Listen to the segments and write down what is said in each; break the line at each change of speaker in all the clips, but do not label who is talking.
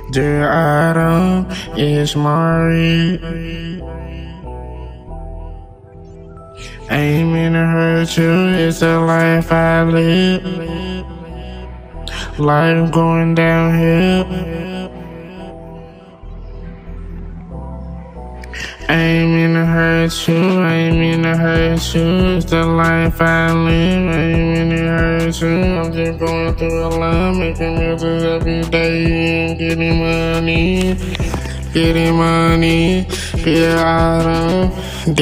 Dear Adam, it's Mari. Ain't mean to hurt you, it's the life I live. Life going downhill. Ain't mean to hurt you, ain't mean to hurt you, it's the life I live. Ain't mean to hurt you, I'm just going through a lot, making music every day and getting money. Getting money, dear Adam,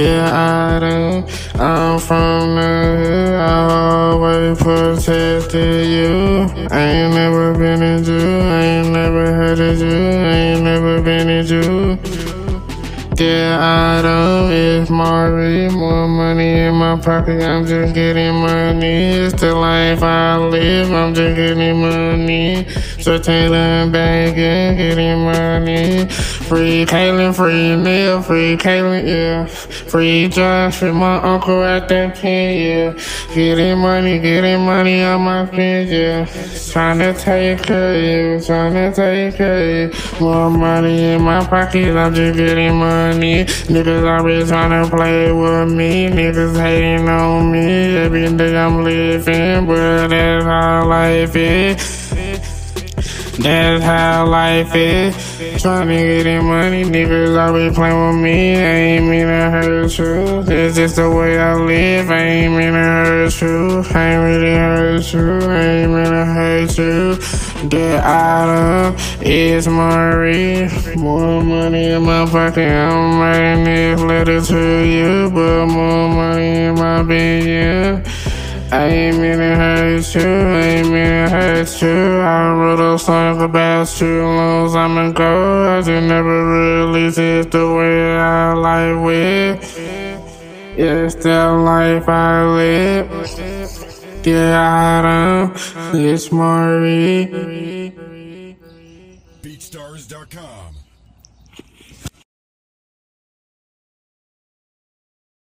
I'm from the hood, I always protected you. I ain't never been a Jew, I ain't never heard of you, I ain't never been a Jew. Dear Adam, it's Mari, more money in my pocket, I'm just getting money. It's the life I live, I'm just getting money. So Taylor bagging, getting money. Free Kaylin, free Neil, free Kaylin, yeah. Free Josh, free my uncle at that pen, yeah. Getting money on my pins, yeah. Tryna take care of you, tryna take care of you. More money in my pocket, I'm just getting money. Niggas always tryna play with me, niggas hating on me. Every day I'm living, but that's how life is. That's how life is. Tryna get in money, niggas always playing with me. I ain't mean to hurt you, it's just the way I live. I ain't mean to hurt you, I ain't really hurt you, I ain't mean to hurt you. Get out of, it's Mari. More money in my pocket, I'm writing this letter to you, but more money in my opinion. I ain't mean to hurt you, I ain't mean to hurt you. I wrote a song about you long time ago. I just never released it the way I like with. It's the life I live. Yeah, Adam, it's Mari.
BeatStars.com